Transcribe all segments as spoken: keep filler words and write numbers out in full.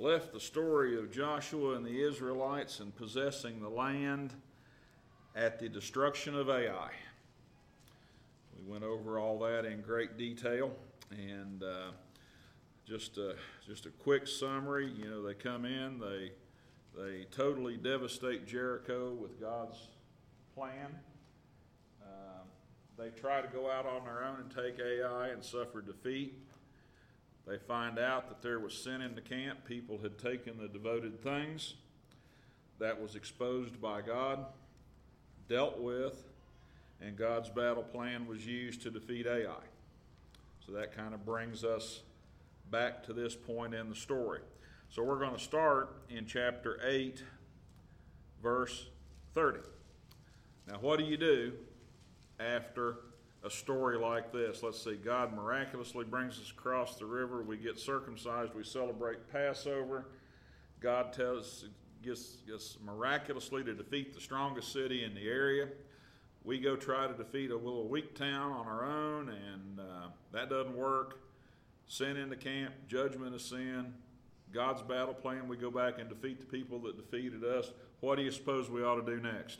left the story of Joshua and the Israelites and possessing the land at the destruction of Ai. We went over all that in great detail, and uh, just a, just a quick summary. You know, they come in, they they totally devastate Jericho with God's plan. Uh, they try to go out on their own and take Ai and suffer defeat. They find out that there was sin in the camp. People had taken the devoted things. That was exposed by God, dealt with, and God's battle plan was used to defeat Ai. So that kind of brings us back to this point in the story. So we're going to start in chapter eight, verse thirty. Now, what do you do after a story like this? Let's see, God miraculously brings us across the river. We get circumcised. We celebrate Passover. God tells gets, gets miraculously to defeat the strongest city in the area. We go try to defeat a little weak town on our own, and uh, that doesn't work. Sin in the camp, judgment of sin, God's battle plan. We go back and defeat the people that defeated us. What do you suppose we ought to do next?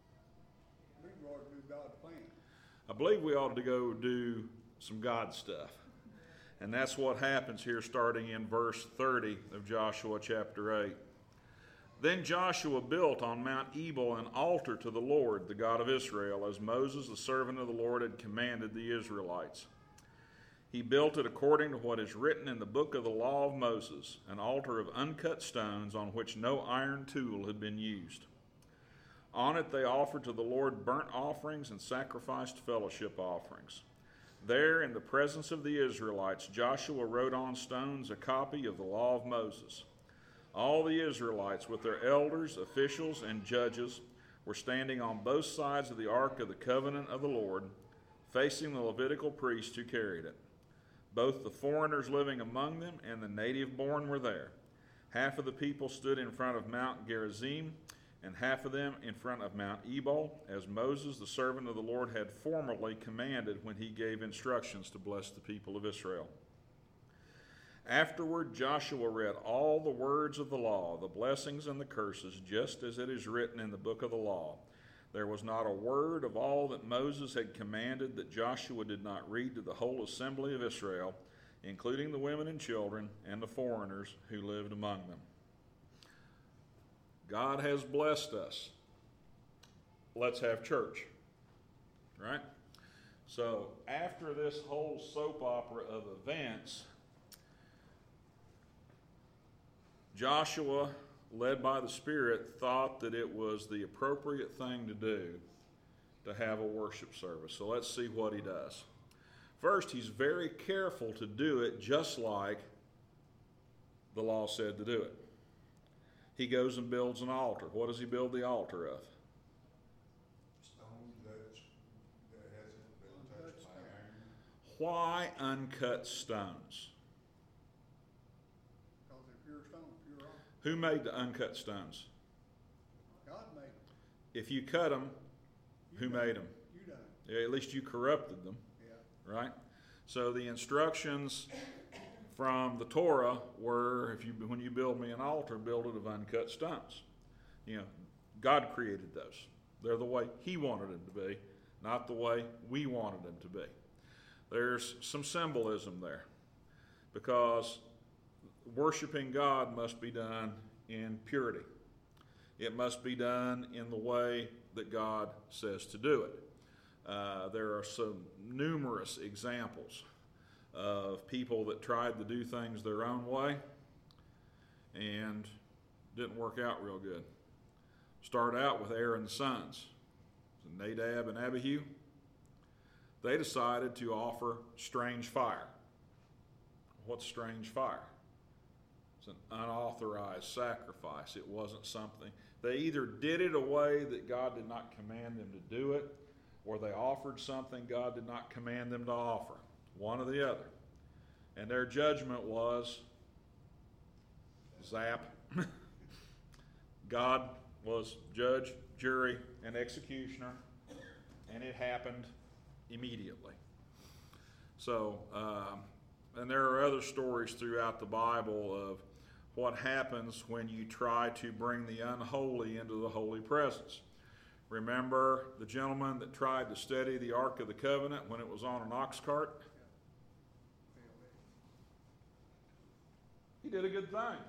We ought to do God's plan. I believe we ought to go do some God stuff. And that's what happens here starting in verse thirty of Joshua chapter eight. Then Joshua built on Mount Ebal an altar to the Lord, the God of Israel, as Moses, the servant of the Lord, had commanded the Israelites. He built it according to what is written in the book of the law of Moses, an altar of uncut stones on which no iron tool had been used. On it they offered to the Lord burnt offerings and sacrificed fellowship offerings. There, in the presence of the Israelites, Joshua wrote on stones a copy of the law of Moses. All the Israelites, with their elders, officials, and judges, were standing on both sides of the ark of the covenant of the Lord, facing the Levitical priests who carried it. Both the foreigners living among them and the native-born were there. Half of the people stood in front of Mount Gerizim, and half of them in front of Mount Ebal, as Moses, the servant of the Lord, had formerly commanded when he gave instructions to bless the people of Israel. Afterward, Joshua read all the words of the law, the blessings and the curses, just as it is written in the book of the law. There was not a word of all that Moses had commanded that Joshua did not read to the whole assembly of Israel, including the women and children and the foreigners who lived among them. God has blessed us. Let's have church, right? So after this whole soap opera of events, Joshua, led by the Spirit, thought that it was the appropriate thing to do to have a worship service. So let's see what he does. First, he's very careful to do it just like the law said to do it. He goes and builds an altar. What does he build the altar of? Stone that, that hasn't been touched by iron. Why uncut stones? Because they're pure stone, pure rock. Who made the uncut stones? God made them. If you cut them, You who done made it. them? You done it. Yeah, at least you corrupted them, Yeah. right? So the instructions from the Torah were, if you when you build me an altar, build it of uncut stones. You know, God created those. They're the way He wanted them to be, not the way we wanted them to be. There's some symbolism there, because worshiping God must be done in purity. It must be done in the way that God says to do it. Uh, there are some numerous examples of people that tried to do things their own way and didn't work out real good. Start out with Aaron's sons, Nadab and Abihu. They decided to offer strange fire. What's strange fire? It's an unauthorized sacrifice. It wasn't something. They either did it a way that God did not command them to do it, or they offered something God did not command them to offer. One or the other. And their judgment was zap. God was judge, jury, and executioner, and it happened immediately. So, um, and there are other stories throughout the Bible of what happens when you try to bring the unholy into the holy presence. Remember the gentleman that tried to steady the Ark of the Covenant when it was on an ox cart? He did a good thing.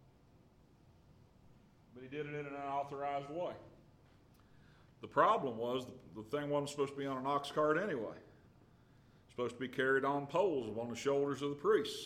But he did it in an unauthorized way. The problem was the, the thing wasn't supposed to be on an ox cart anyway. It's supposed to be carried on poles on the shoulders of the priests.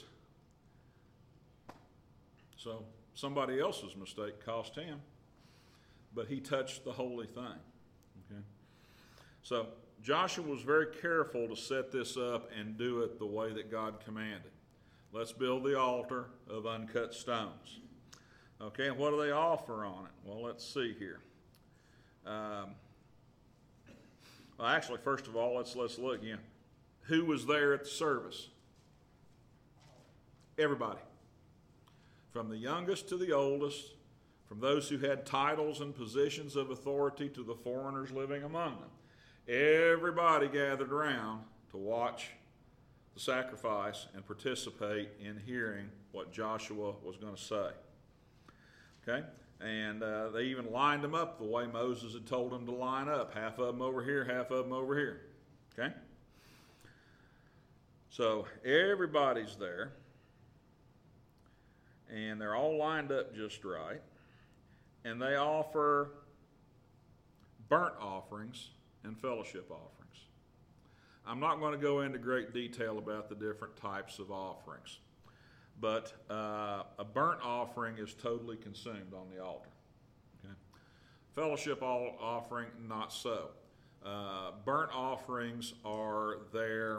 So somebody else's mistake cost him, but he touched the holy thing. Okay? So Joshua was very careful to set this up and do it the way that God commanded. Let's build the altar of uncut stones. Okay, and what do they offer on it? Well, let's see here. Um, well, actually, first of all, let's let's look again. Who was there at the service? Everybody. From the youngest to the oldest, from those who had titles and positions of authority to the foreigners living among them. Everybody gathered around to watch the sacrifice and participate in hearing what Joshua was going to say. Okay? And uh, they even lined them up the way Moses had told them to line up. Half of them over here, half of them over here. Okay? So everybody's there. And they're all lined up just right. And they offer burnt offerings and fellowship offerings. I'm not going to go into great detail about the different types of offerings. But uh, a burnt offering is totally consumed on the altar. Okay? Fellowship offering, not so. Uh, burnt offerings are there,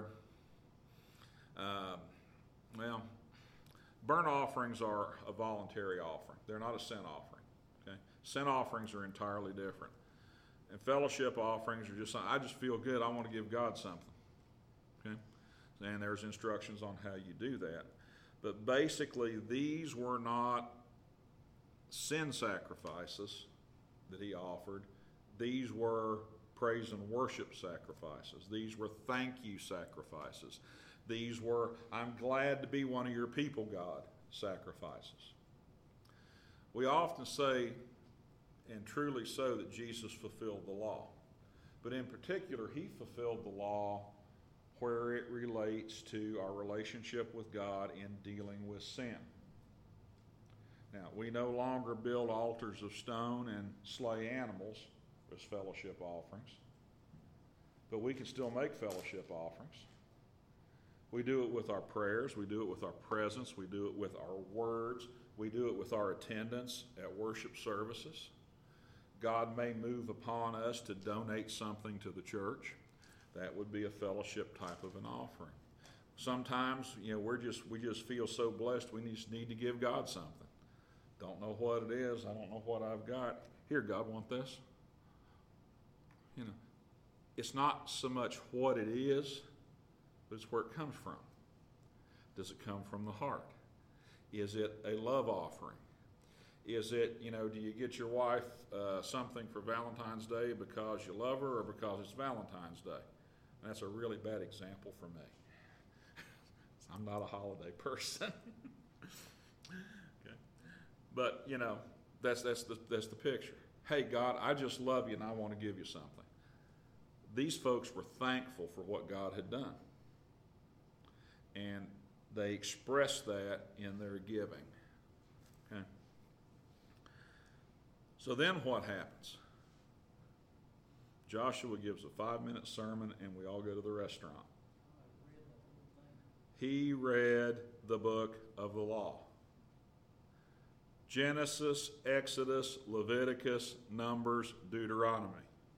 uh, well, burnt offerings are a voluntary offering. They're not a sin offering. Okay? Sin offerings are entirely different. And fellowship offerings are just, I just feel good, I want to give God something. Okay? And there's instructions on how you do that. But basically, these were not sin sacrifices that he offered. These were praise and worship sacrifices. These were thank you sacrifices. These were, I'm glad to be one of your people, God, sacrifices. We often say, and truly so, that Jesus fulfilled the law. But in particular, he fulfilled the law where it relates to our relationship with God in dealing with sin. Now, we no longer build altars of stone and slay animals as fellowship offerings, but we can still make fellowship offerings. We do it with our prayers, we do it with our presence, we do it with our words, we do it with our attendance at worship services. God may move upon us to donate something to the church. That would be a fellowship type of an offering. Sometimes, you know, we're just we just feel so blessed we just need to give God something. Don't know what it is. I don't know what I've got. Here, God, want this? You know, it's not so much what it is, but it's where it comes from. Does it come from the heart? Is it a love offering? Is it, you know, do you get your wife uh, something for Valentine's Day because you love her or because it's Valentine's Day? And that's a really bad example for me. I'm not a holiday person. Okay. But, you know, that's that's the that's the picture. Hey, God, I just love you and I want to give you something. These folks were thankful for what God had done. And they expressed that in their giving. Okay. So then what happens? Joshua gives a five-minute sermon and we all go to the restaurant. He read the book of the law. Genesis, Exodus, Leviticus, Numbers, Deuteronomy.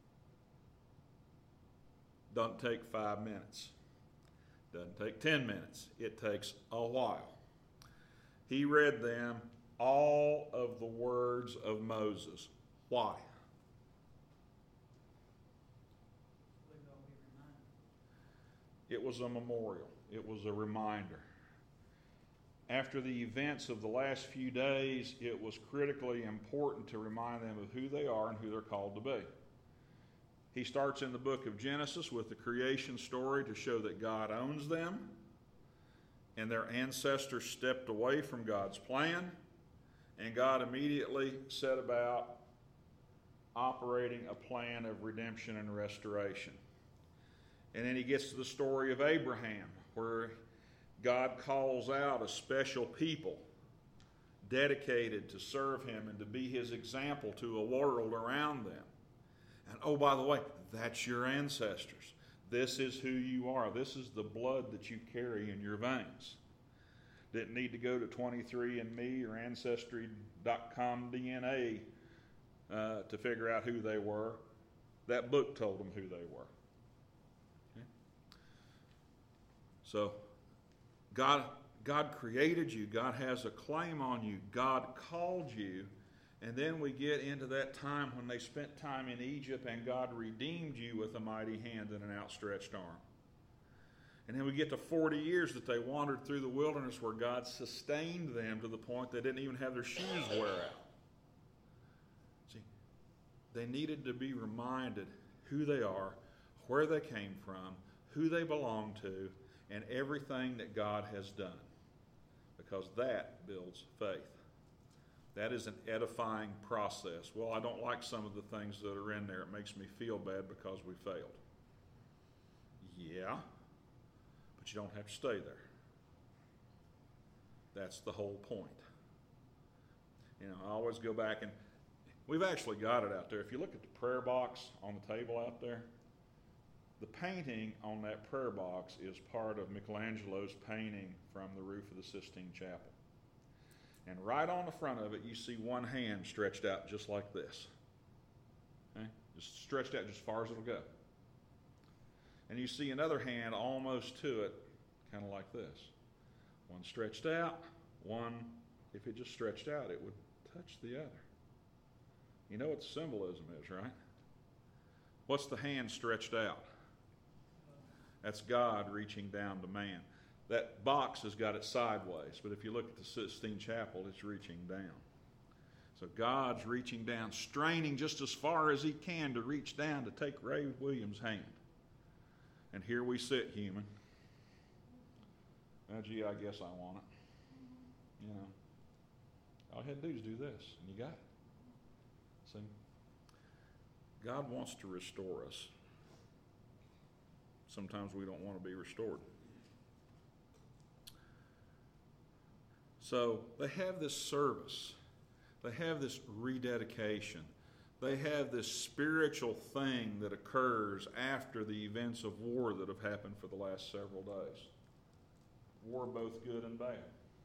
Doesn't take five minutes. Doesn't take ten minutes. It takes a while. He read them, all of the words of Moses. Why? It was a memorial. It was a reminder. After the events of the last few days, it was critically important to remind them of who they are and who they're called to be. He starts in the book of Genesis with the creation story to show that God owns them and their ancestors stepped away from God's plan And God immediately set about operating a plan of redemption and restoration. And then he gets to the story of Abraham, where God calls out a special people dedicated to serve him and to be his example to a world around them. And oh, by the way, that's your ancestors. This is who you are. This is the blood that you carry in your veins. Didn't need to go to twenty-three and me or Ancestry dot com D N A uh, to figure out who they were. That book told them who they were. Okay? So, God, God created you. God has a claim on you. God called you. And then we get into that time when they spent time in Egypt and God redeemed you with a mighty hand and an outstretched arm. And then we get to forty years that they wandered through the wilderness where God sustained them to the point they didn't even have their shoes wear out. See, they needed to be reminded who they are, where they came from, who they belong to, and everything that God has done. Because that builds faith. That is an edifying process. Well, I don't like some of the things that are in there. It makes me feel bad because we failed. Yeah, but you don't have to stay there. That's the whole point. You know, I always go back and we've actually got it out there. If you look at the prayer box on the table out there, the painting on that prayer box is part of Michelangelo's painting from the roof of the Sistine Chapel. And right on the front of it, you see one hand stretched out just like this. Okay? Just stretched out just as far as it'll go. And you see another hand almost to it, kind of like this. One stretched out, one, if it just stretched out, it would touch the other. You know what the symbolism is, right? What's the hand stretched out? That's God reaching down to man. That box has got it sideways, but if you look at the Sistine Chapel, it's reaching down. So God's reaching down, straining just as far as he can to reach down to take Ray Williams' hand. And here we sit, human. Now, gee, I guess I want it. You know, all you had to do is do this, and you got it. See? God wants to restore us. Sometimes we don't want to be restored. So they have this service. They have this rededication. They have this spiritual thing that occurs after the events of war that have happened for the last several days. War both good and bad.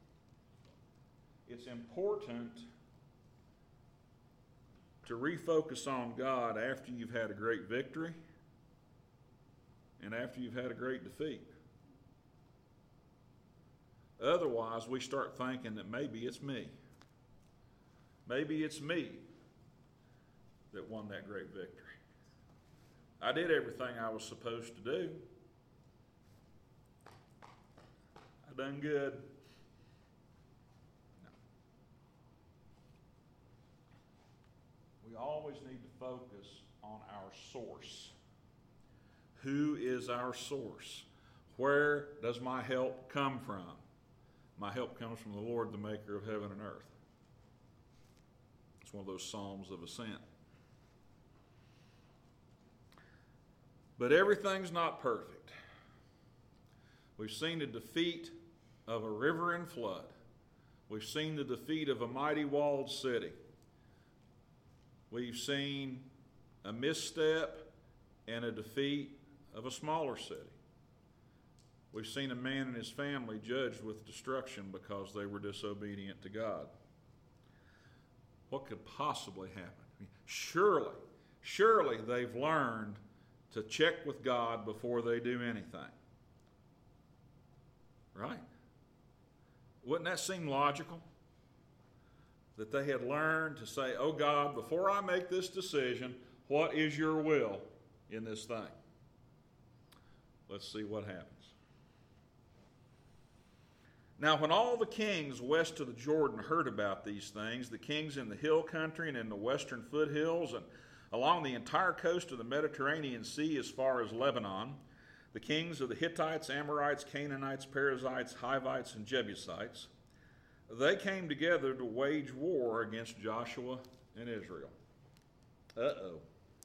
It's important to refocus on God after you've had a great victory and after you've had a great defeat. Otherwise, we start thinking that maybe it's me. Maybe it's me that won that great victory. I did everything I was supposed to do. I done good. No. We always need to focus on our source. Who is our source? Where does my help come from? My help comes from the Lord, the maker of heaven and earth. It's one of those Psalms of Ascent. But everything's not perfect. We've seen the defeat of a river in flood. We've seen the defeat of a mighty walled city. We've seen a misstep and a defeat of a smaller city. We've seen a man and his family judged with destruction because they were disobedient to God. What could possibly happen? I mean, surely, surely they've learned to check with God before they do anything. Right? Wouldn't that seem logical? That they had learned to say, oh God, before I make this decision, what is your will in this thing? Let's see what happens. Now, when all the kings west of the Jordan heard about these things, the kings in the hill country and in the western foothills and along the entire coast of the Mediterranean Sea as far as Lebanon, the kings of the Hittites, Amorites, Canaanites, Perizzites, Hivites, and Jebusites, they came together to wage war against Joshua and Israel. Uh-oh.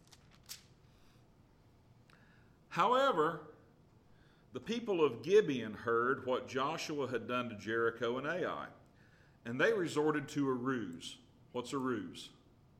However, the people of Gibeon heard what Joshua had done to Jericho and Ai, and they resorted to a ruse. What's a ruse?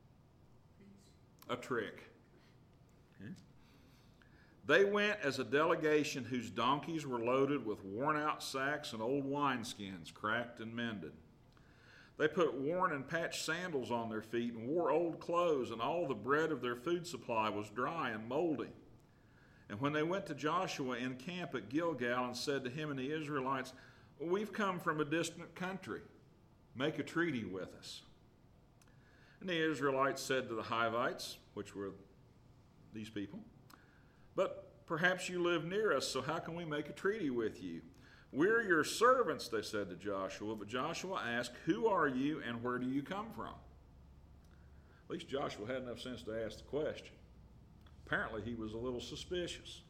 A trick. Okay. They went as a delegation whose donkeys were loaded with worn-out sacks and old wineskins, cracked and mended. They put worn and patched sandals on their feet and wore old clothes, and all the bread of their food supply was dry and moldy. And when they went to Joshua in camp at Gilgal and said to him and the Israelites, "We've come from a distant country. Make a treaty with us." And the Israelites said to the Hivites, which were these people, "But perhaps you live near us, so how can we make a treaty with you?" "We're your servants," they said to Joshua. But Joshua asked, "Who are you and where do you come from?" At least Joshua had enough sense to ask the question. Apparently he was a little suspicious.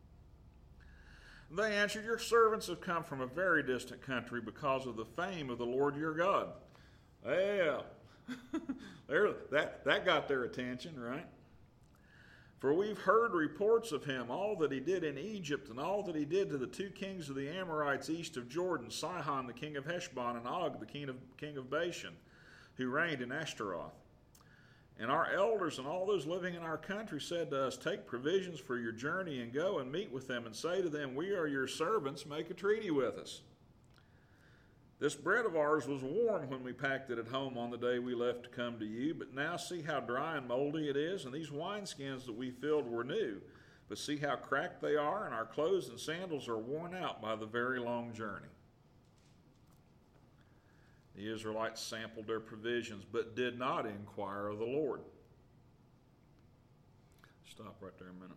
They answered, "Your servants have come from a very distant country because of the fame of the Lord your God." Well, there, that, that got their attention, right? "For we've heard reports of him, all that he did in Egypt, and all that he did to the two kings of the Amorites east of Jordan, Sihon the king of Heshbon, and Og the king of, king of Bashan, who reigned in Ashtaroth. And our elders and all those living in our country said to us, 'Take provisions for your journey and go and meet with them and say to them, we are your servants, make a treaty with us. This bread of ours was warm when we packed it at home on the day we left to come to you, but now see how dry and moldy it is, and these wineskins that we filled were new. But see how cracked they are, and our clothes and sandals are worn out by the very long journey.' The Israelites sampled their provisions, but did not inquire of the Lord." Stop right there a minute.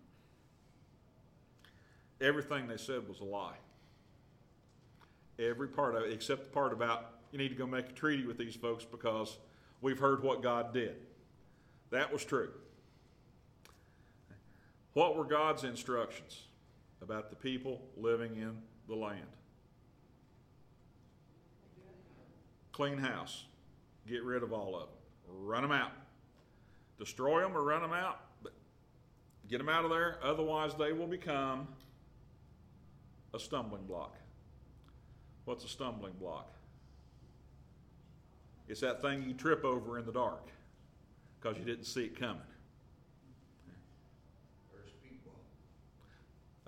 Everything they said was a lie. Every part of it, except the part about you need to go make a treaty with these folks because we've heard what God did. That was true. What were God's instructions about the people living in the land? Clean house. Get rid of all of them. Run them out. Destroy them or run them out, but get them out of there. Otherwise, they will become a stumbling block. What's a stumbling block? It's that thing you trip over in the dark because you didn't see it coming. Or a speed bump. A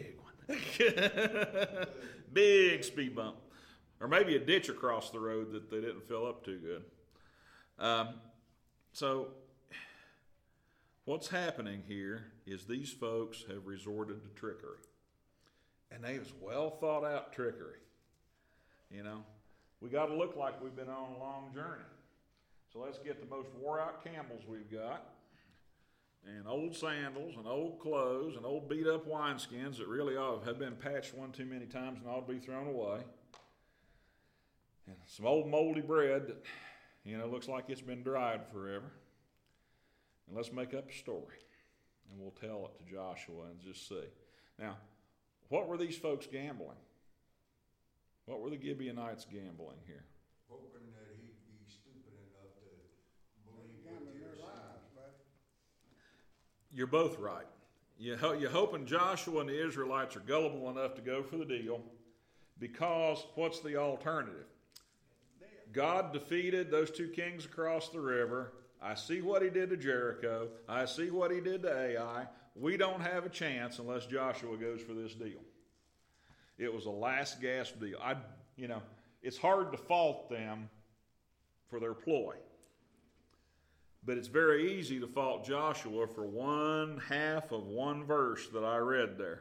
big one. Big speed bump. Or maybe a ditch across the road that they didn't fill up too good. Um, so, what's happening here is these folks have resorted to trickery. And they was well thought out trickery. You know, we got to look like we've been on a long journey. So let's get the most wore out camels we've got, and old sandals, and old clothes, and old beat up wineskins that really ought to have been patched one too many times and ought to be thrown away. And some old moldy bread that, you know, looks like it's been dried forever. And let's make up a story. And we'll tell it to Joshua and just see. Now, what were these folks gambling? What were the Gibeonites gambling here? Hoping that he'd be stupid enough to believe what Gambling you're their saying. lives, buddy. You're both right. You ho- you're hoping Joshua and the Israelites are gullible enough to go for the deal, because what's the alternative? God defeated those two kings across the river. I see what he did to Jericho. I see what he did to Ai. We don't have a chance unless Joshua goes for this deal. It was a last gasp deal. I, you know, it's hard to fault them for their ploy. But it's very easy to fault Joshua for one half of one verse that I read there.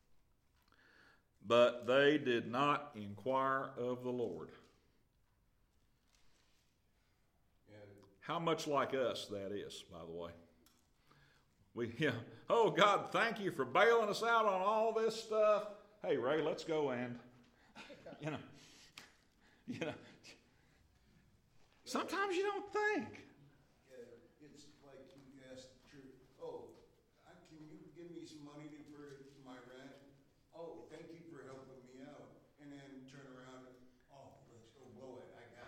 But they did not inquire of the Lord. How much like us that is, by the way. We, yeah, oh God, thank you for bailing us out on all this stuff. Hey Ray, let's go and, you know, you know. Sometimes you don't think. Yeah, it's like you ask the church, oh, I, can you give me some money to, for my rent? Oh, thank you for helping me out. And then turn around and, oh, let's go blow it. I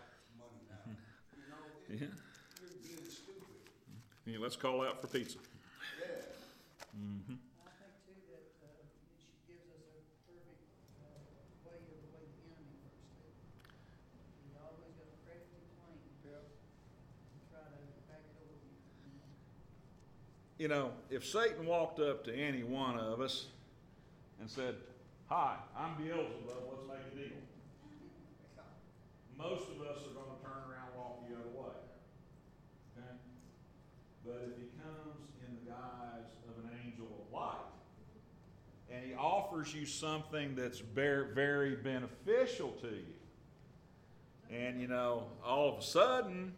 Yeah. You're being stupid. Yeah, let's call out for pizza. Yeah. Mm-hmm. I think too that, uh, it gives us a perfect, uh, way of the way the enemy works too. He always got a crafty plan Yeah. to try to back over you, you know. You know, if Satan walked up to any one of us and said, "Hi, I'm Beelzebub, let's make a deal," most of us are going to turn around and walk the other way. Okay? But if he comes in the guise of an angel of light, and he offers you something that's very, very beneficial to you, and you know, all of a sudden,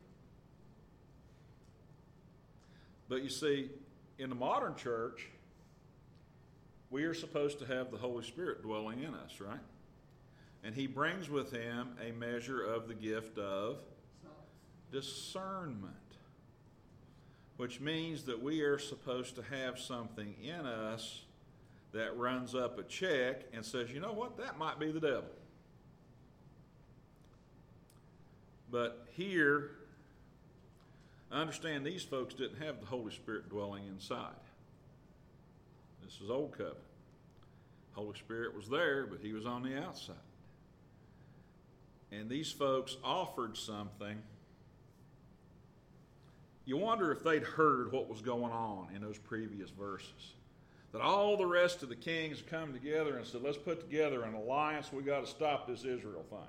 but you see, in the modern church, we are supposed to have the Holy Spirit dwelling in us, right? And he brings with him a measure of the gift of discernment, which means that we are supposed to have something in us that runs up a check and says, you know what, that might be the devil. But here, I understand these folks didn't have the Holy Spirit dwelling inside. This is Old Covenant. Holy Spirit was there, but he was on the outside. And these folks offered something. You wonder if they'd heard what was going on in those previous verses. That all the rest of the kings come together and said, let's put together an alliance. We got to stop this Israel thing.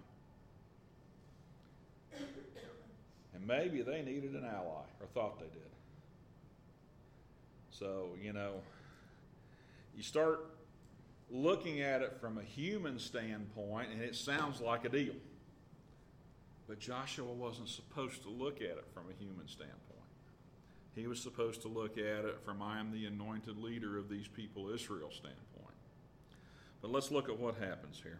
And maybe they needed an ally, or thought they did. So, you know, you start looking at it from a human standpoint, and it sounds like a deal. But Joshua wasn't supposed to look at it from a human standpoint. He was supposed to look at it from, I am the anointed leader of these people, Israel standpoint. But let's look at what happens here.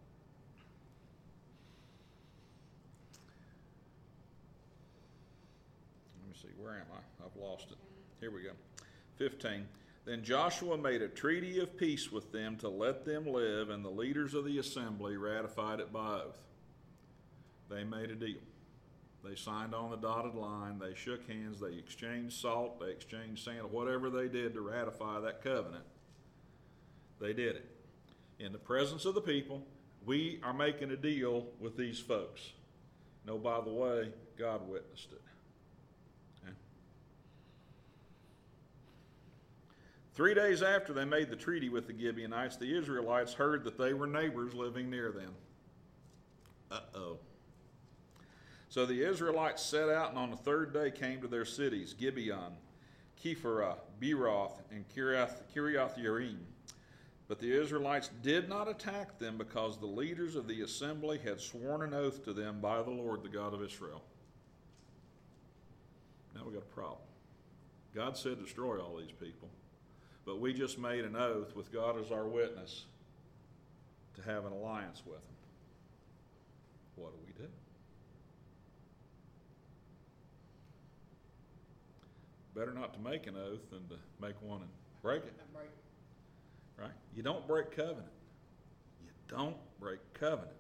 Let me see, where am I? I've lost it. Here we go. fifteen. Then Joshua made a treaty of peace with them to let them live, and the leaders of the assembly ratified it by oath. They made a deal. They signed on the dotted line. They shook hands. They exchanged salt. They exchanged sand. Whatever they did to ratify that covenant, they did it. In the presence of the people, we are making a deal with these folks. No, by the way, God witnessed it. Okay? Three days after they made the treaty with the Gibeonites, the Israelites heard that they were neighbors living near them. Uh-oh. So the Israelites set out, and on the third day came to their cities, Gibeon, Kephirah, Beeroth, and Kiriath, Kiriath-Yearim. But the Israelites did not attack them because the leaders of the assembly had sworn an oath to them by the Lord, the God of Israel. Now we got a problem. God said destroy all these people, but we just made an oath with God as our witness to have an alliance with them. What do we do? Better not to make an oath than to make one and break it. Right? You don't break covenant. You don't break covenant.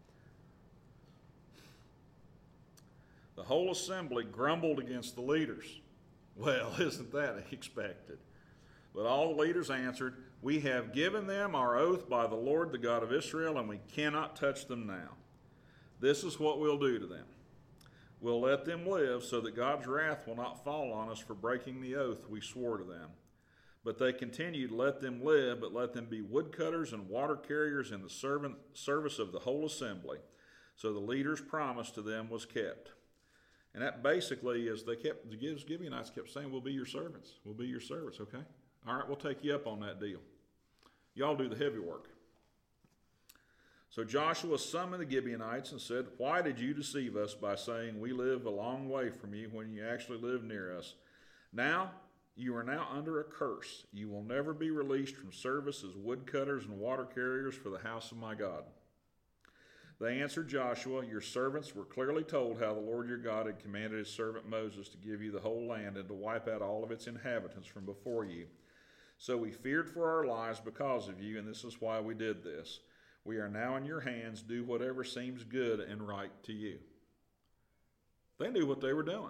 The whole assembly grumbled against the leaders. Well, isn't that expected? But all the leaders answered, we have given them our oath by the Lord, the God of Israel, and we cannot touch them now. This is what we'll do to them. We'll let them live so that God's wrath will not fall on us for breaking the oath we swore to them. But they continued, let them live, but let them be woodcutters and water carriers in the servant, service of the whole assembly. So the leader's promise to them was kept. And that basically is, they kept, the Gibeonites kept saying, we'll be your servants. We'll be your servants, okay? All right, we'll take you up on that deal. Y'all do the heavy work. So Joshua summoned the Gibeonites and said, why did you deceive us by saying we live a long way from you when you actually live near us? Now, you are now under a curse. You will never be released from service as woodcutters and water carriers for the house of my God. They answered Joshua, your servants were clearly told how the Lord your God had commanded his servant Moses to give you the whole land and to wipe out all of its inhabitants from before you. So we feared for our lives because of you, and this is why we did this. We are now in your hands. Do whatever seems good and right to you. They knew what they were doing.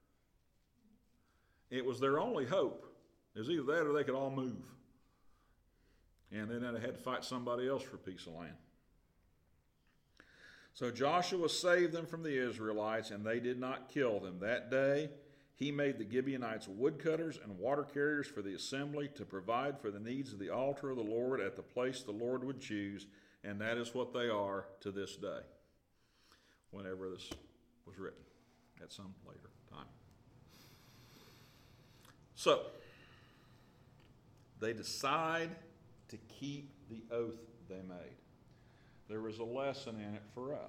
It was their only hope. It was either that or they could all move. And then they had to fight somebody else for a piece of land. So Joshua saved them from the Israelites, and they did not kill them. That day he made the Gibeonites woodcutters and water carriers for the assembly to provide for the needs of the altar of the Lord at the place the Lord would choose, and that is what they are to this day, whenever this was written at some later time. So, they decide to keep the oath they made. There is a lesson in it for us.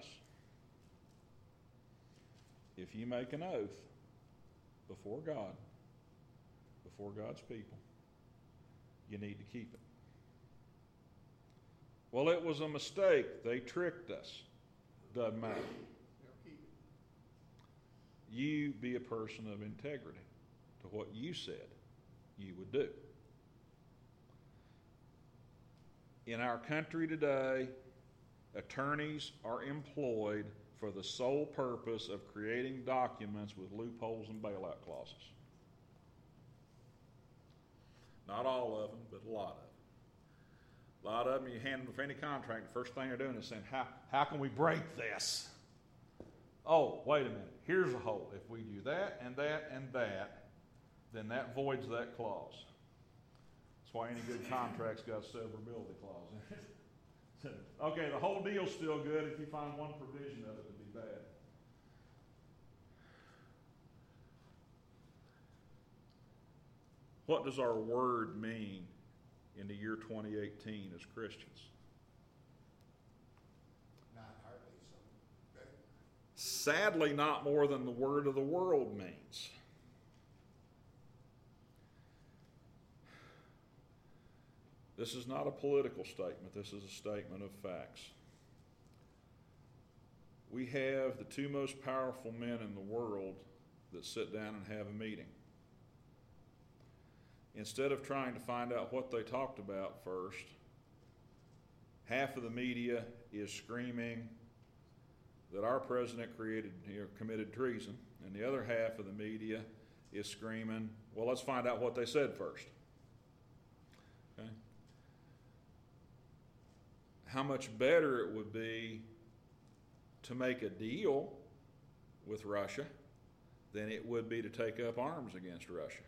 If you make an oath before God, before God's people, you need to keep it. Well, it was a mistake. They tricked us. Doesn't matter. You be a person of integrity to what you said you would do. In our country today, attorneys are employed for the sole purpose of creating documents with loopholes and bailout clauses. Not all of them, but a lot of them. A lot of them, you hand them for any contract, the first thing they're doing is saying, how, how can we break this? Oh, wait a minute, here's a hole. If we do that and that and that, then that voids that clause. That's why any good contract's got a severability clause in it. Okay, the whole deal's still good if you find one provision of it to be bad. What does our word mean in the year twenty eighteen as Christians? Not hardly something. Sadly, not more than the word of the world means. This is not a political statement. This is a statement of facts. We have the two most powerful men in the world that sit down and have a meeting. Instead of trying to find out what they talked about first, half of the media is screaming that our president created, you know, committed treason, and the other half of the media is screaming, well, let's find out what they said first. Okay? How much better it would be to make a deal with Russia than it would be to take up arms against Russia.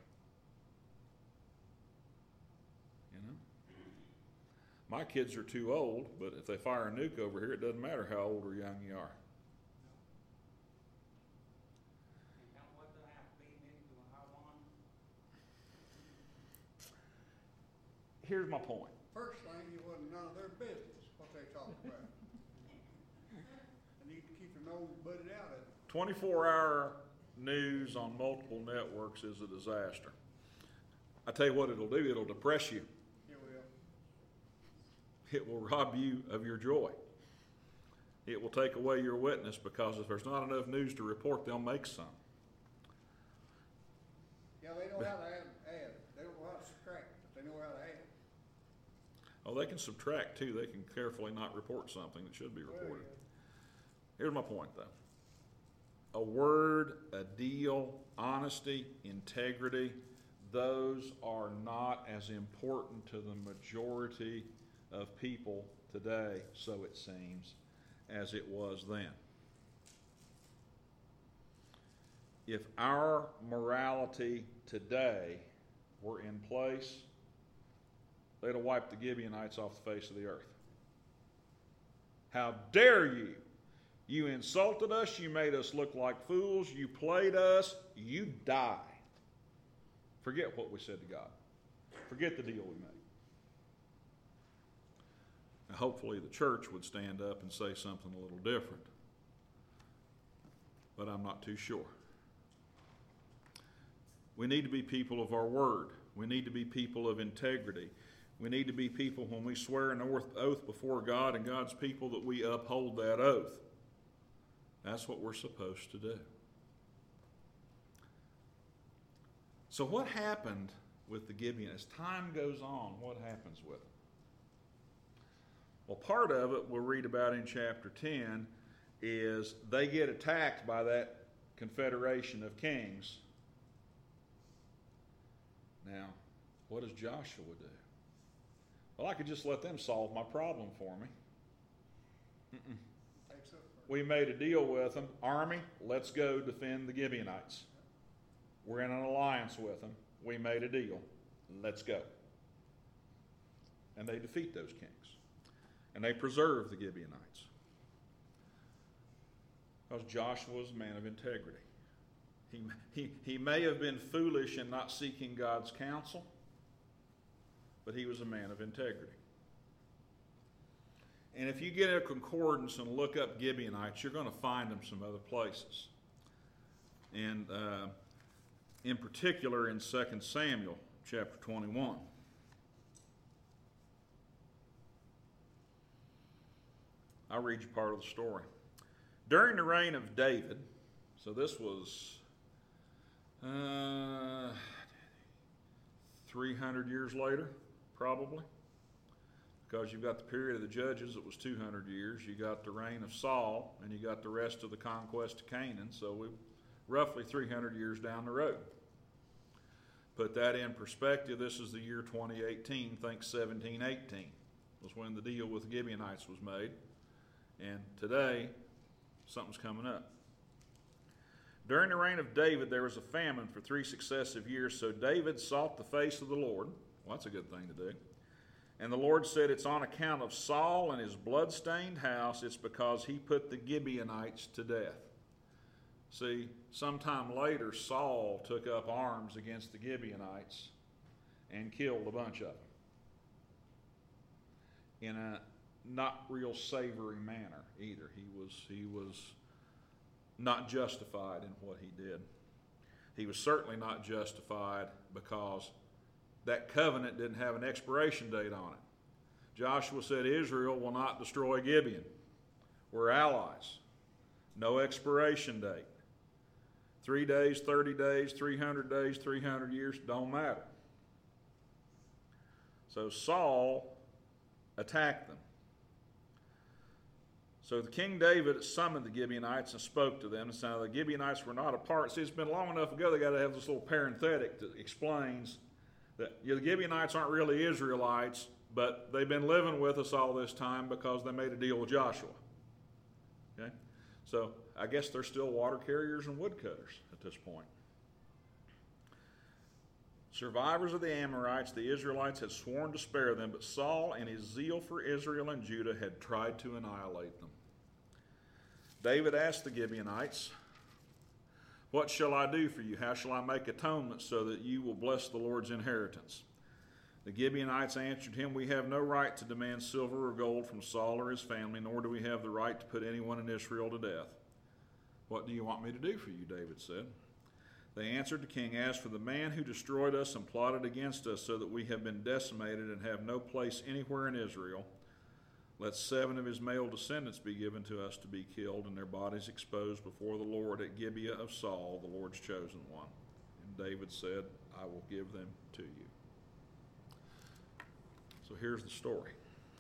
You know? My kids are too old, but if they fire a nuke over here, it doesn't matter how old or young you are. Here's my point. First thing, it wasn't none of their business what they talked about. They need to keep their nose butted out at it. twenty-four hour news on multiple networks is a disaster. I tell you what it'll do, it'll depress you. It will. It will rob you of your joy. It will take away your witness, because if there's not enough news to report, they'll make some. Yeah, they know how to add, add. They don't know how to subtract, but they know how to add. Oh, they can subtract too. They can carefully not report something that should be reported. Well, yeah. Here's my point, though. A word, a deal, honesty, integrity, those are not as important to the majority of people today, so it seems, as it was then. If our morality today were in place, they'd have wiped the Gibeonites off the face of the earth. How dare you? You insulted us. You made us look like fools. You played us. You die. Forget what we said to God. Forget the deal we made. Now, hopefully the church would stand up and say something a little different. But I'm not too sure. We need to be people of our word. We need to be people of integrity. We need to be people, when we swear an oath before God and God's people, that we uphold that oath. That's what we're supposed to do. So what happened with the Gibeonites? As time goes on, what happens with them? Well, part of it we'll read about in chapter ten is they get attacked by that confederation of kings. Now, what does Joshua do? Well, I could just let them solve my problem for me. Mm-mm. Takes up for We made a deal with them. Army, let's go defend the Gibeonites. We're in an alliance with them. We made a deal. Let's go. And they defeat those kings. And they preserve the Gibeonites. Because Joshua was a man of integrity. He, he, he may have been foolish in not seeking God's counsel, but he was a man of integrity. And if you get a concordance and look up Gibeonites, you're going to find them some other places. And uh, in particular in Second Samuel chapter twenty-one. I'll read you part of the story. During the reign of David, so this was uh, three hundred years later, probably, because you've got the period of the judges, it was two hundred years. You got the reign of Saul, and you got the rest of the conquest of Canaan, so we're roughly three hundred years down the road. Put that in perspective, this is the year twenty eighteen, think seventeen eighteen was when the deal with the Gibeonites was made. And today, something's coming up. During the reign of David, there was a famine for three successive years, so David sought the face of the Lord. Well, that's a good thing to do. And the Lord said, it's on account of Saul and his blood-stained house. It's because he put the Gibeonites to death. See, sometime later, Saul took up arms against the Gibeonites and killed a bunch of them in a not real savory manner either. He was, he was not justified in what he did. He was certainly not justified because that covenant didn't have an expiration date on it. Joshua said, Israel will not destroy Gibeon. We're allies. No expiration date. Three days, thirty days, three hundred days, three hundred years, don't matter. So Saul attacked them. So the King David summoned the Gibeonites and spoke to them. And so the Gibeonites were not a part. See, it's been long enough ago, they got to have this little parenthetic that explains that you know, the Gibeonites aren't really Israelites, but they've been living with us all this time because they made a deal with Joshua. Okay? So I guess they're still water carriers and woodcutters at this point. Survivors of the Amorites, the Israelites had sworn to spare them, but Saul, in his zeal for Israel and Judah, had tried to annihilate them. David asked the Gibeonites, what shall I do for you? How shall I make atonement so that you will bless the Lord's inheritance? The Gibeonites answered him, we have no right to demand silver or gold from Saul or his family, nor do we have the right to put anyone in Israel to death. What do you want me to do for you? David said. They answered the king, as for the man who destroyed us and plotted against us so that we have been decimated and have no place anywhere in Israel, let seven of his male descendants be given to us to be killed and their bodies exposed before the Lord at Gibeah of Saul, the Lord's chosen one. And David said, I will give them to you. So here's the story.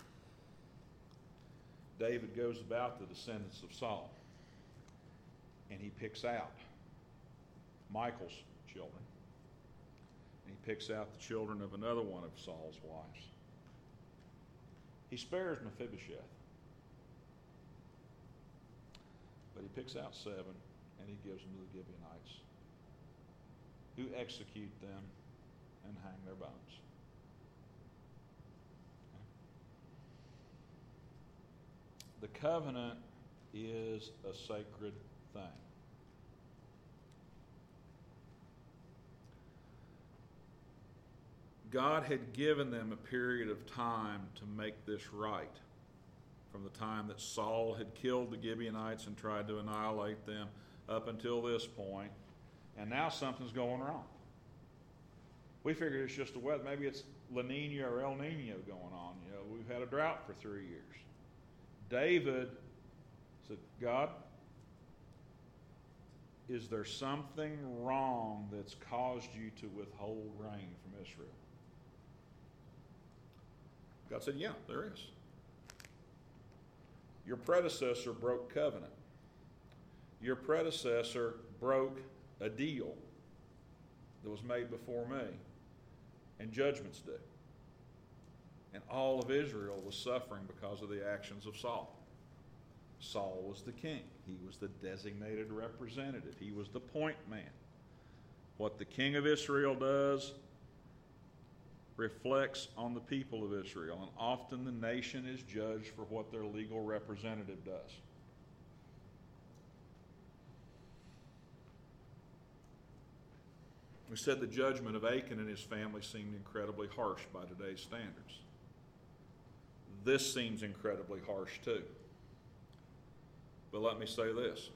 David goes about the descendants of Saul, and he picks out Michael's children, and he picks out the children of another one of Saul's wives. He spares Mephibosheth, but he picks out seven, and he gives them to the Gibeonites, who execute them and hang their bones. The covenant is a sacred thing. God had given them a period of time to make this right, from the time that Saul had killed the Gibeonites and tried to annihilate them up until this point, and now something's going wrong. We figured it's just the weather. Maybe it's La Nina or El Nino going on. You know, we've had a drought for three years. David said, God, is there something wrong that's caused you to withhold rain from Israel? God said, yeah, there is. Your predecessor broke covenant. your predecessor broke a deal that was made before me, and judgment's due. And all of Israel was suffering because of the actions of Saul. Saul was the king. He was the designated representative. He was the point man. What the king of Israel does reflects on the people of Israel, and often the nation is judged for what their legal representative does. We said the judgment of Achan and his family seemed incredibly harsh by today's standards. This seems incredibly harsh too. But let me say this.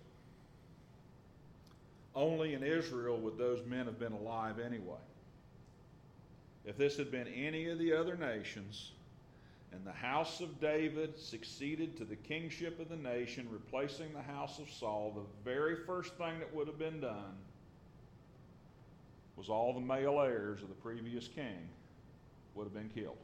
Only in Israel would those men have been alive anyway. If this had been any of the other nations, and the house of David succeeded to the kingship of the nation, replacing the house of Saul, the very first thing that would have been done was all the male heirs of the previous king would have been killed.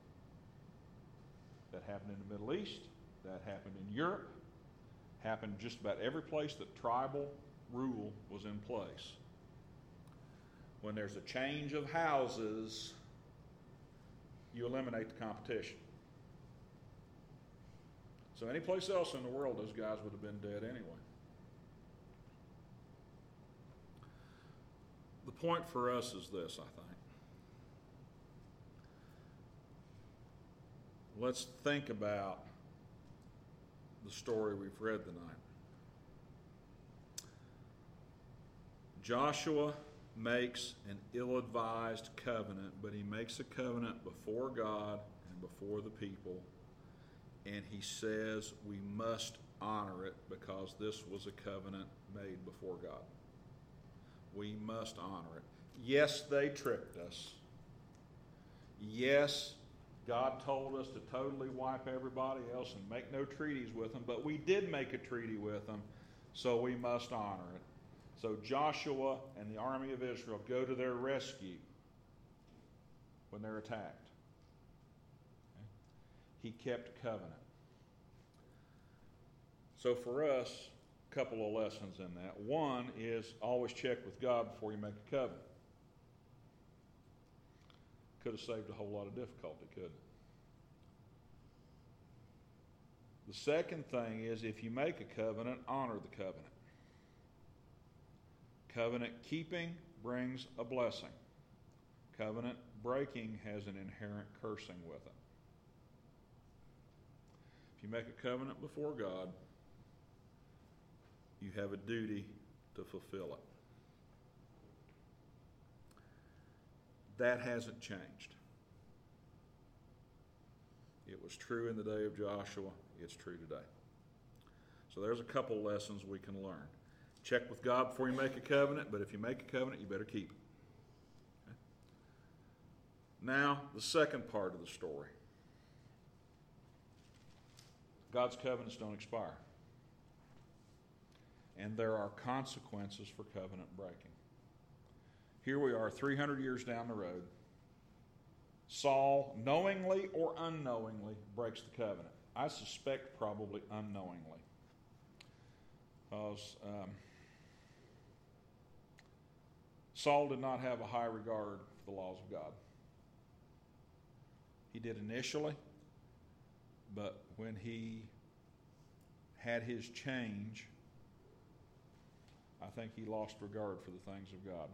That happened in the Middle East. That happened in Europe. Happened just about every place that tribal rule was in place. When there's a change of houses, you eliminate the competition. So any place else in the world, those guys would have been dead anyway. The point for us is this, I think. Let's think about the story we've read tonight. Joshua makes an ill-advised covenant, but he makes a covenant before God and before the people, and he says we must honor it because this was a covenant made before God. We must honor it. Yes, they tricked us. Yes, God told us to totally wipe everybody else and make no treaties with them, but we did make a treaty with them, so we must honor it. So Joshua and the army of Israel go to their rescue when they're attacked. Okay? He kept covenant. So for us, a couple of lessons in that. One is always check with God before you make a covenant. Could have saved a whole lot of difficulty, couldn't it? The second thing is if you make a covenant, honor the covenant. Covenant keeping brings a blessing. Covenant breaking has an inherent cursing with it. If you make a covenant before God, you have a duty to fulfill it. That hasn't changed. It was true in the day of Joshua. It's true today. So there's a couple lessons we can learn. Check with God before you make a covenant, but if you make a covenant, you better keep it. Okay? Now, the second part of the story. God's covenants don't expire. And there are consequences for covenant breaking. Here we are three hundred years down the road. Saul, knowingly or unknowingly, breaks the covenant. I suspect probably unknowingly. Because um, Saul did not have a high regard for the laws of God. He did initially, but when he had his change, I think he lost regard for the things of God.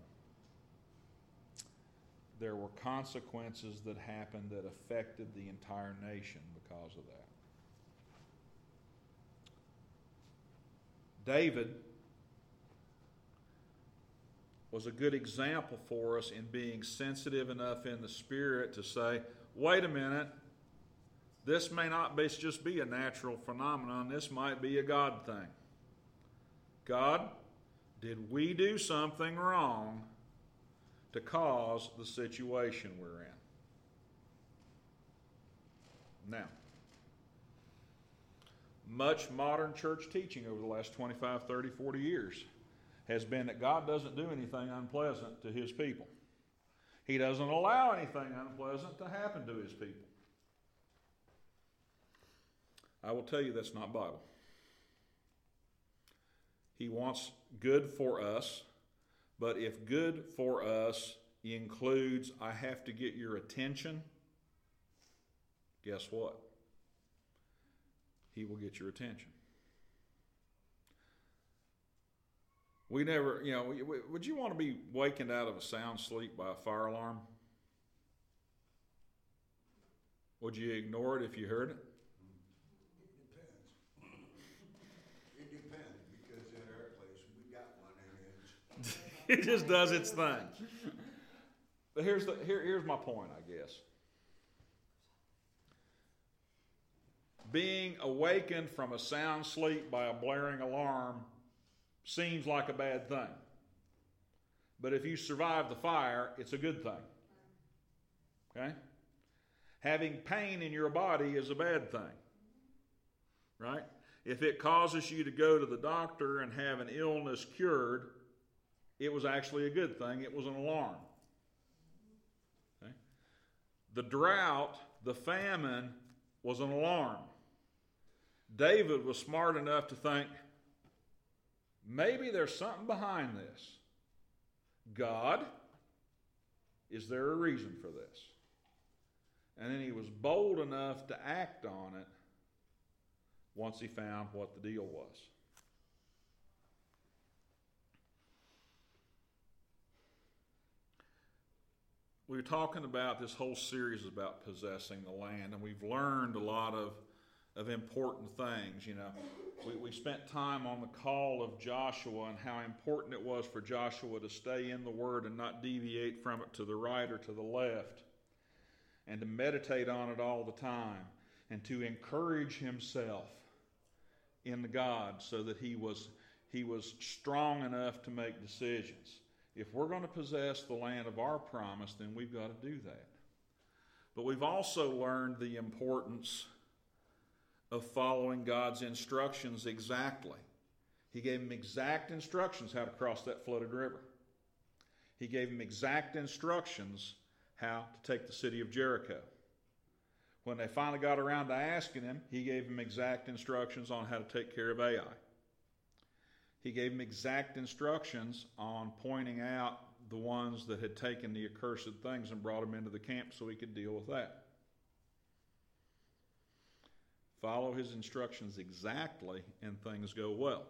There were consequences that happened that affected the entire nation because of that. David was a good example for us in being sensitive enough in the spirit to say, wait a minute, this may not be, just be a natural phenomenon, this might be a God thing. God, did we do something wrong to cause the situation we're in? Now, much modern church teaching over the last twenty-five, thirty, forty years has been that God doesn't do anything unpleasant to his people. He doesn't allow anything unpleasant to happen to his people. I will tell you that's not Bible. He wants good for us, but if good for us includes I have to get your attention, guess what? He will get your attention. We never, you know, would you want to be wakened out of a sound sleep by a fire alarm? Would you ignore it if you heard it? It depends. It depends, because at our place, we got one and it's, It just does its thing. But here's the here, here's my point, I guess. Being awakened from a sound sleep by a blaring alarm seems like a bad thing. But if you survive the fire, it's a good thing. Okay? Having pain in your body is a bad thing. Right? If it causes you to go to the doctor and have an illness cured, it was actually a good thing. It was an alarm. Okay? The drought, the famine, was an alarm. David was smart enough to think, maybe there's something behind this. God, is there a reason for this? And then he was bold enough to act on it once he found what the deal was. We were talking about, this whole series about possessing the land, and we've learned a lot of, of important things. You know, we, we spent time on the call of Joshua and how important it was for Joshua to stay in the Word and not deviate from it to the right or to the left, and to meditate on it all the time, and to encourage himself in God so that he was, he was strong enough to make decisions. If we're going to possess the land of our promise, then we've got to do that. But we've also learned the importance of following God's instructions exactly. He gave him exact instructions how to cross that flooded river. He gave him exact instructions how to take the city of Jericho. When they finally got around to asking him, he gave him exact instructions on how to take care of Ai. He gave him exact instructions on pointing out the ones that had taken the accursed things and brought them into the camp so he could deal with that. Follow his instructions exactly and things go well.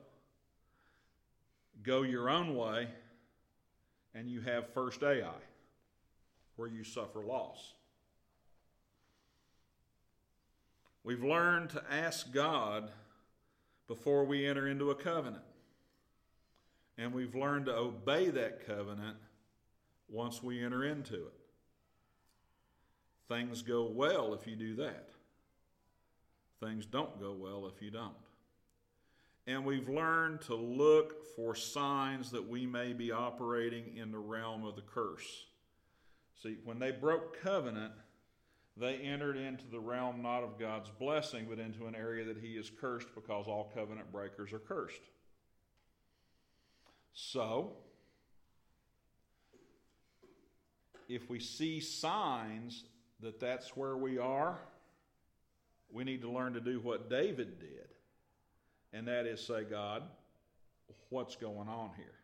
Go your own way and you have first Ai, where you suffer loss. We've learned to ask God before we enter into a covenant. And we've learned to obey that covenant once we enter into it. Things go well if you do that. Things don't go well if you don't. And we've learned to look for signs that we may be operating in the realm of the curse. See, when they broke covenant, they entered into the realm not of God's blessing, but into an area that he is cursed, because all covenant breakers are cursed. So, if we see signs that that's where we are, we need to learn to do what David did. And that is say, God, what's going on here?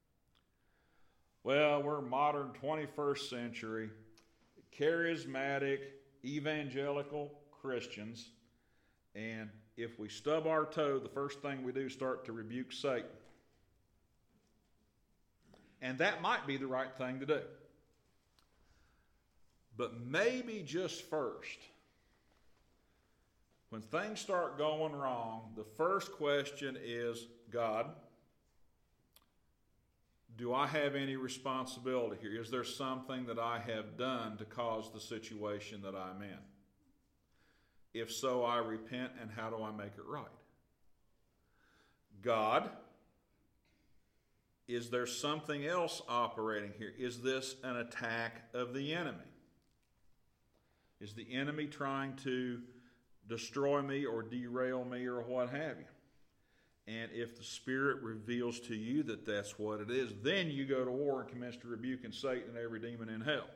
Well, we're modern twenty-first century, charismatic, evangelical Christians, and if we stub our toe, the first thing we do is start to rebuke Satan. And that might be the right thing to do. But maybe just first, when things start going wrong, the first question is, God, do I have any responsibility here? Is there something that I have done to cause the situation that I'm in? If so, I repent, and how do I make it right? God, is there something else operating here? Is this an attack of the enemy? Is the enemy trying to destroy me or derail me or what have you? And if the Spirit reveals to you that that's what it is, then you go to war and commence to rebuking Satan and every demon in hell.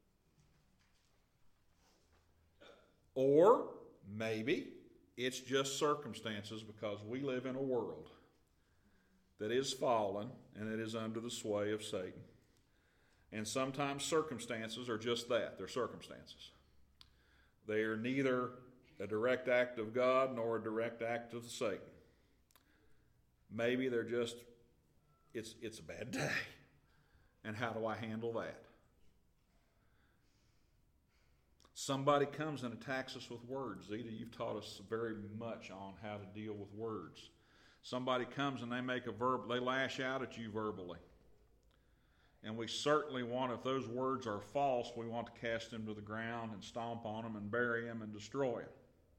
Or maybe it's just circumstances, because we live in a world that is fallen and that is under the sway of Satan. And sometimes circumstances are just that. They're circumstances. They are neither a direct act of God nor a direct act of Satan. Maybe they're just, it's, it's a bad day. And how do I handle that? Somebody comes and attacks us with words. Zeta, you've taught us very much on how to deal with words. Somebody comes and they make a verb, they lash out at you verbally. And we certainly want, if those words are false, we want to cast them to the ground and stomp on them and bury them and destroy them.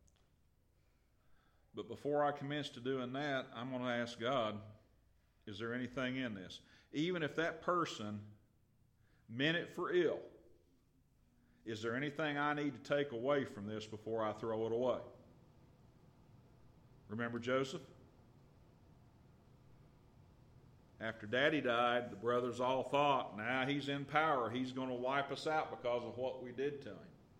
But before I commence to doing that, I'm going to ask God, is there anything in this? Even if that person meant it for ill, is there anything I need to take away from this before I throw it away? Remember Joseph? After Daddy died, the brothers all thought, now he's in power. He's going to wipe us out because of what we did to him.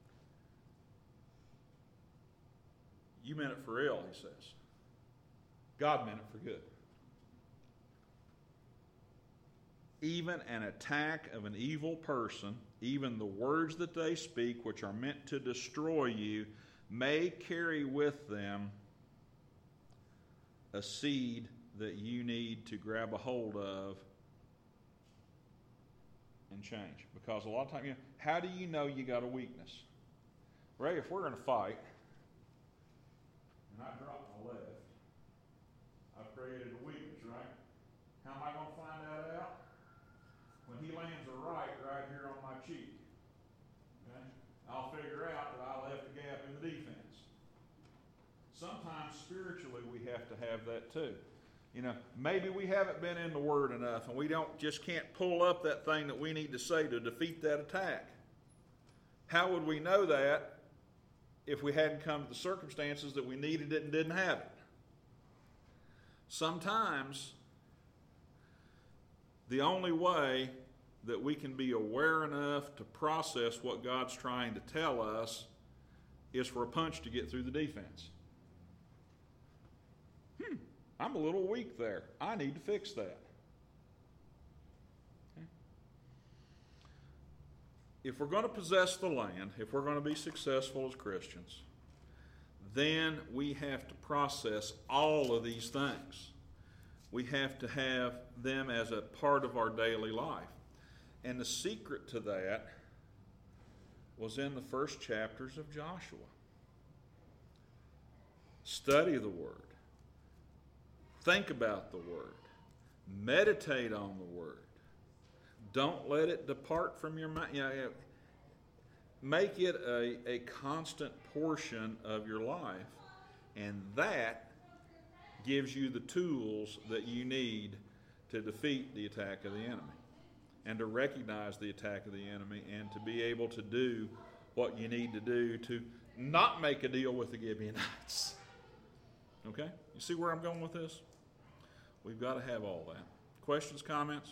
You meant it for ill, he says. God meant it for good. Even an attack of an evil person, even the words that they speak, which are meant to destroy you, may carry with them a seed that you need to grab a hold of and change. Because a lot of times, you know, how do you know you got a weakness? Ray, if we're in a fight, and I drop my left, I've created a weakness, right? How am I going to find that out? When he lands a right right here on my cheek, okay, I'll figure out that I left a gap in the defense. Sometimes spiritually we have to have that too. You know, maybe we haven't been in the Word enough and we don't just can't pull up that thing that we need to say to defeat that attack. How would we know that if we hadn't come to the circumstances that we needed it and didn't have it? Sometimes the only way that we can be aware enough to process what God's trying to tell us is for a punch to get through the defense. Hmm, I'm a little weak there. I need to fix that. Okay. If we're going to possess the land, if we're going to be successful as Christians, then we have to process all of these things. We have to have them as a part of our daily life. And the secret to that was in the first chapters of Joshua. Study the Word. Think about the Word. Meditate on the Word. Don't let it depart from your mind. You know, make it a, a constant portion of your life. And that gives you the tools that you need to defeat the attack of the enemy and to recognize the attack of the enemy and to be able to do what you need to do to not make a deal with the Gibeonites. Okay? You see where I'm going with this? We've got to have all that. Questions, comments?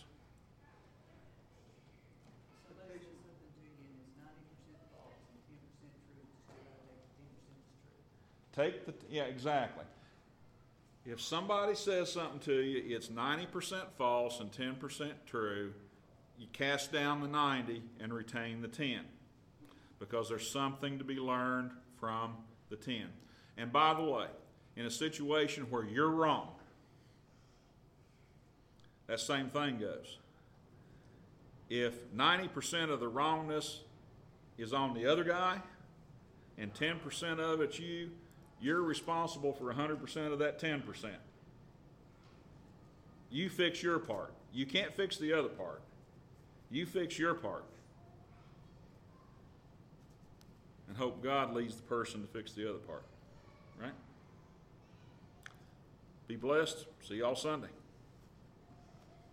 So they say something to you and it's ninety percent false and ten percent true, still gotta take the ten percent as true. Take the, yeah, exactly. If somebody says something to you, it's ninety percent false and ten percent true, you cast down the ninety and retain the ten. Because there's something to be learned from the ten. And by the way, in a situation where you're wrong, that same thing goes. If ninety percent of the wrongness is on the other guy and ten percent of it's you, you're responsible for one hundred percent of that ten percent. You fix your part. You can't fix the other part. You fix your part. And hope God leads the person to fix the other part. Right? Be blessed. See y'all Sunday.